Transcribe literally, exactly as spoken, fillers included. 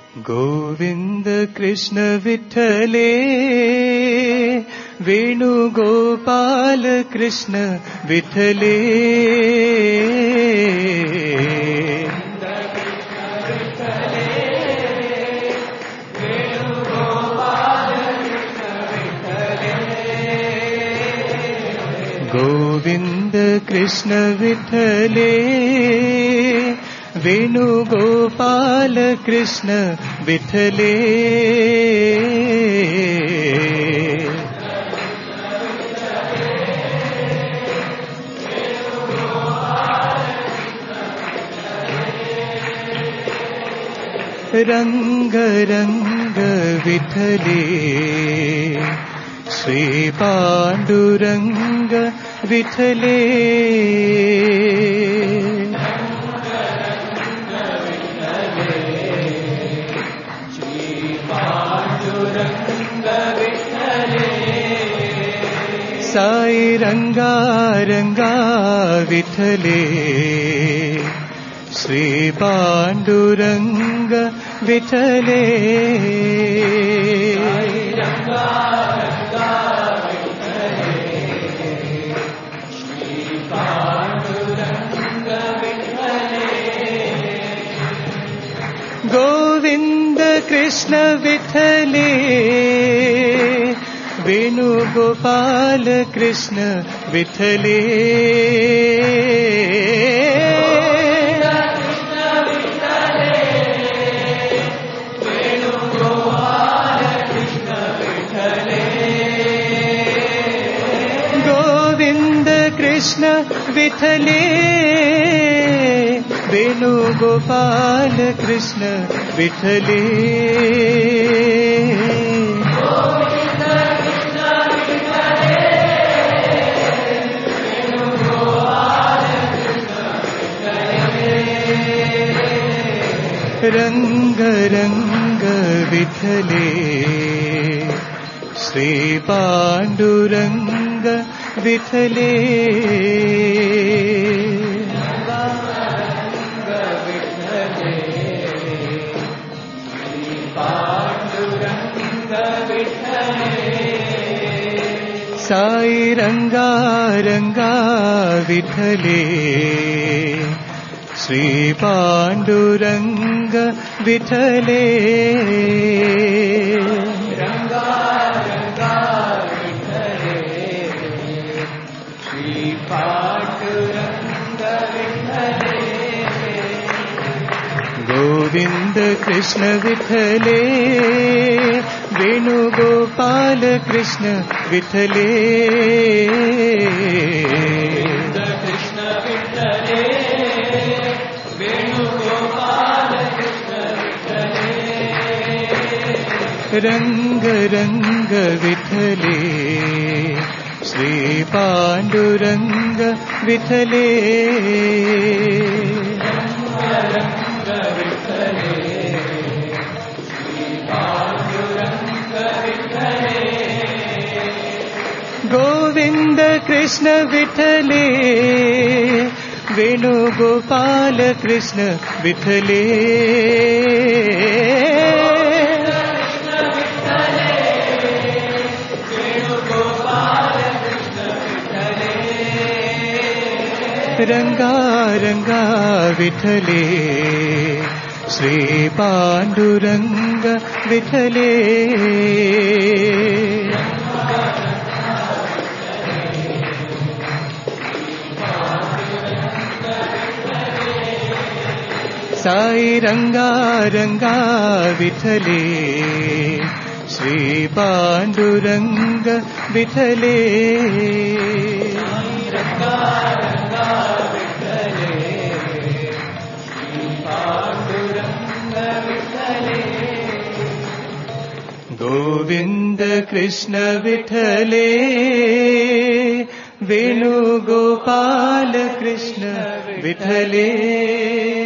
गोविंद कृष्ण विठ्ठले वेणुगोपाल कृष्ण विठ्ठले गोविंद कृष्ण विठ्ठले वेणुगोपाल कृष्ण विठ्ठले रंग रंग विठ्ठले श्री पांडुरंग विठ्ठले साई रंगा रंगा विठ्ठले श्री पांडुरंग विठ्ठले गोविंद कृष्ण विठ्ठले वेणुगोपाल कृष्ण विठ्ठले गोविंद कृष्ण विठ्ठले वेणुगोपाल कृष्ण विठ्ठले रंग रंग विठ्ठले श्री पांडुरंग विठ्ठले साई रंगा रंगा विठ्ठले श्री पांडुरंग विठ्ठले रंगा रंगा विठ्ठले श्री पांडुरंग विठ्ठले गोविंद कृष्ण विठ्ठले वेणुगोपाल कृष्ण विठ्ठले कृष्ण विठ्ठले वेणुगोपाल कृष्ण विठ्ठले रंग रंग विठ्ठले श्री पांडुरंग विठ्ठले रंग विठ्ठले श्री पांडुरंग विठ्ठले गोविंद कृष्ण विठ्ठले वेणुगोपाल कृष्ण विठ्ठले रंगा रंगा विठ्ठले श्री पांडुरंग विठ्ठले साई रंगा रंगा विठ्ठले श्री पांडुरंग विठ्ठले रंगा रंगा विठ्ठले श्री पांडुरंग विठ्ठले गोविंद कृष्ण विठ्ठले वेणुगोपाल कृष्ण विठ्ठले